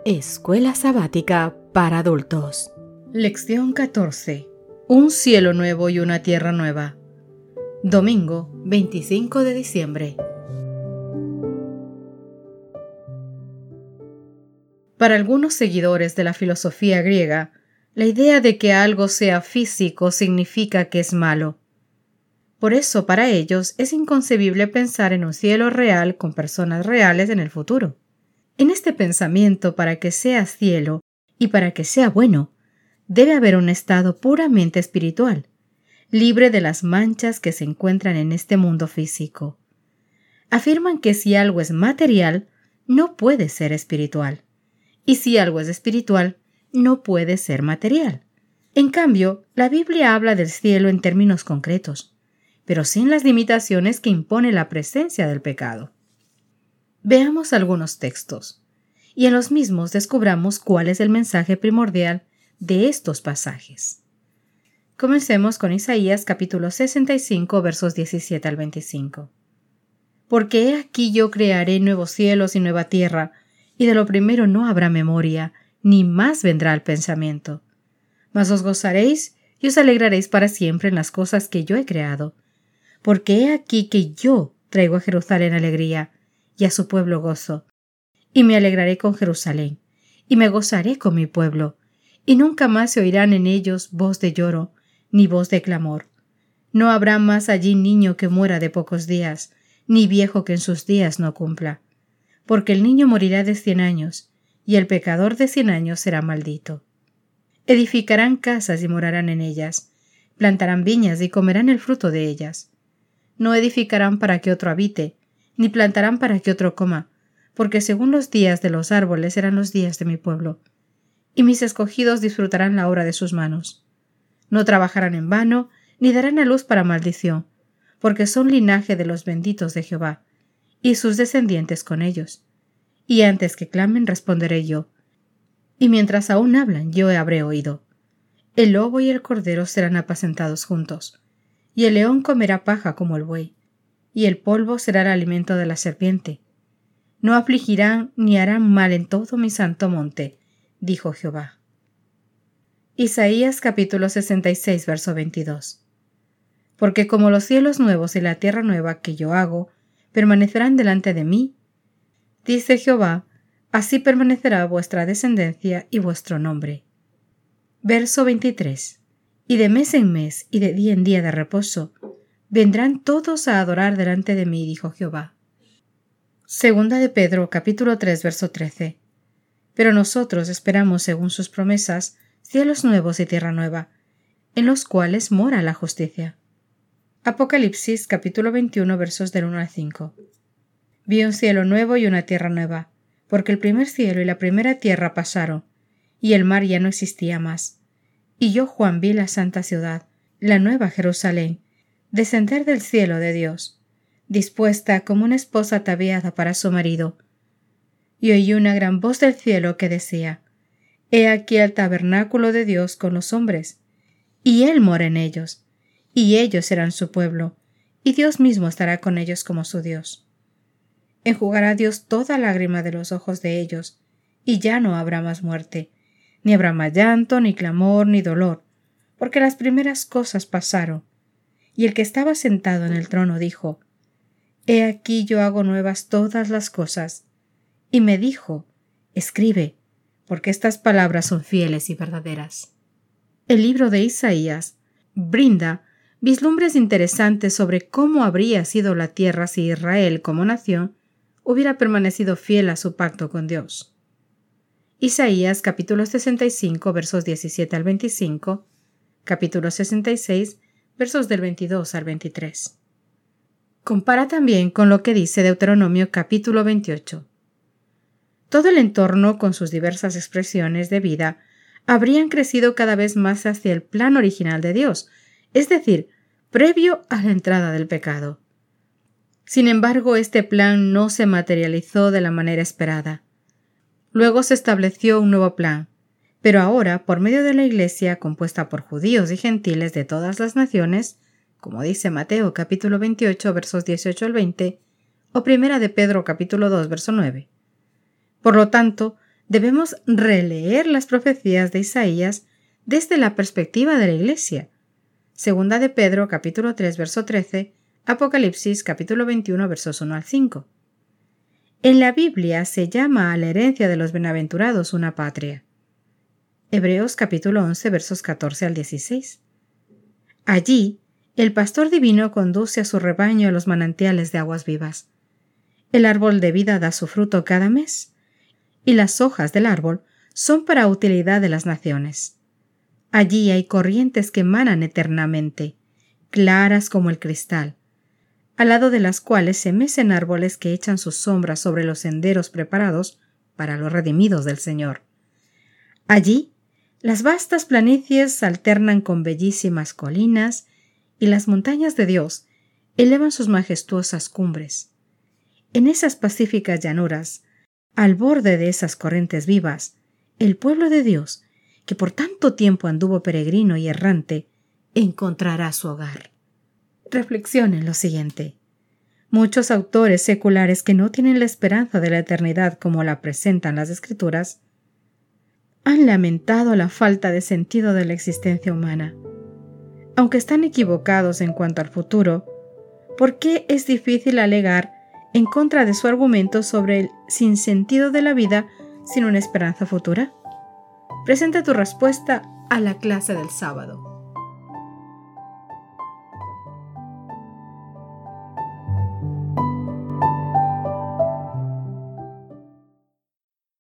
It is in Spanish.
Escuela sabática para adultos. Lección 14. Un cielo nuevo y una tierra nueva. Domingo 25 de diciembre. Para algunos seguidores de la filosofía griega, la idea de que algo sea físico significa que es malo. Por eso, para ellos, es inconcebible pensar en un cielo real con personas reales en el futuro. En este pensamiento, para que sea cielo y para que sea bueno, debe haber un estado puramente espiritual, libre de las manchas que se encuentran en este mundo físico. Afirman que si algo es material, no puede ser espiritual, y si algo es espiritual, no puede ser material. En cambio, la Biblia habla del cielo en términos concretos, pero sin las limitaciones que impone la presencia del pecado. Veamos algunos textos, y en los mismos descubramos cuál es el mensaje primordial de estos pasajes. Comencemos con Isaías capítulo 65, versos 17 al 25. Porque he aquí yo crearé nuevos cielos y nueva tierra, y de lo primero no habrá memoria, ni más vendrá el pensamiento. Mas os gozaréis y os alegraréis para siempre en las cosas que yo he creado. Porque he aquí que yo traigo a Jerusalén alegría, y a su pueblo gozo. Y me alegraré con Jerusalén, y me gozaré con mi pueblo, y nunca más se oirán en ellos voz de lloro, ni voz de clamor. No habrá más allí niño que muera de pocos días, ni viejo que en sus días no cumpla. Porque el niño morirá de 100 años, y el pecador de 100 años será maldito. Edificarán casas y morarán en ellas, plantarán viñas y comerán el fruto de ellas. No edificarán para que otro habite, ni plantarán para que otro coma, porque según los días de los árboles serán los días de mi pueblo, y mis escogidos disfrutarán la obra de sus manos. No trabajarán en vano, ni darán a luz para maldición, porque son linaje de los benditos de Jehová, y sus descendientes con ellos. Y antes que clamen responderé yo, y mientras aún hablan yo habré oído. El lobo y el cordero serán apacentados juntos, y el león comerá paja como el buey, y el polvo será el alimento de la serpiente. No afligirán ni harán mal en todo mi santo monte, dijo Jehová. Isaías capítulo 66, verso 22. Porque como los cielos nuevos y la tierra nueva que yo hago permanecerán delante de mí, dice Jehová, así permanecerá vuestra descendencia y vuestro nombre. Verso 23. Y de mes en mes y de día en día de reposo, vendrán todos a adorar delante de mí, dijo Jehová. Segunda de Pedro, capítulo 3, verso 13. Pero nosotros esperamos, según sus promesas, cielos nuevos y tierra nueva, en los cuales mora la justicia. Apocalipsis, capítulo 21, versos del 1 al 5. Vi un cielo nuevo y una tierra nueva, porque el primer cielo y la primera tierra pasaron, y el mar ya no existía más. Y yo, Juan, vi la santa ciudad, la nueva Jerusalén, descender del cielo de Dios, dispuesta como una esposa ataviada para su marido. Y oí una gran voz del cielo que decía, He aquí el tabernáculo de Dios con los hombres, y Él mora en ellos, y ellos serán su pueblo, y Dios mismo estará con ellos como su Dios. Enjugará Dios toda lágrima de los ojos de ellos, y ya no habrá más muerte, ni habrá más llanto, ni clamor, ni dolor, porque las primeras cosas pasaron. Y el que estaba sentado en el trono dijo, He aquí yo hago nuevas todas las cosas. Y me dijo, Escribe, porque estas palabras son fieles y verdaderas. El libro de Isaías brinda vislumbres interesantes sobre cómo habría sido la tierra si Israel, como nación, hubiera permanecido fiel a su pacto con Dios. Isaías capítulo 65, versos 17 al 25, capítulo 66, versos del 22 al 23. Compara también con lo que dice Deuteronomio capítulo 28. Todo el entorno, con sus diversas expresiones de vida, habrían crecido cada vez más hacia el plan original de Dios, es decir, previo a la entrada del pecado. Sin embargo, este plan no se materializó de la manera esperada. Luego se estableció un nuevo plan, pero ahora, por medio de la Iglesia, compuesta por judíos y gentiles de todas las naciones, como dice Mateo capítulo 28, versos 18 al 20, o Primera de Pedro capítulo 2, verso 9. Por lo tanto, debemos releer las profecías de Isaías desde la perspectiva de la Iglesia. Segunda de Pedro, capítulo 3, verso 13, Apocalipsis, capítulo 21, versos 1 al 5. En la Biblia se llama a la herencia de los bienaventurados una patria. Hebreos, capítulo 11, versos 14 al 16. Allí, el pastor divino conduce a su rebaño a los manantiales de aguas vivas. El árbol de vida da su fruto cada mes, y las hojas del árbol son para utilidad de las naciones. Allí hay corrientes que emanan eternamente, claras como el cristal, al lado de las cuales se mecen árboles que echan sus sombras sobre los senderos preparados para los redimidos del Señor. Allí, las vastas planicies alternan con bellísimas colinas y las montañas de Dios elevan sus majestuosas cumbres. En esas pacíficas llanuras, al borde de esas corrientes vivas, el pueblo de Dios, que por tanto tiempo anduvo peregrino y errante, encontrará su hogar. Reflexione en lo siguiente. Muchos autores seculares que no tienen la esperanza de la eternidad como la presentan las Escrituras, han lamentado la falta de sentido de la existencia humana. Aunque están equivocados en cuanto al futuro, ¿por qué es difícil alegar en contra de su argumento sobre el sinsentido de la vida sin una esperanza futura? Presenta tu respuesta a la clase del sábado.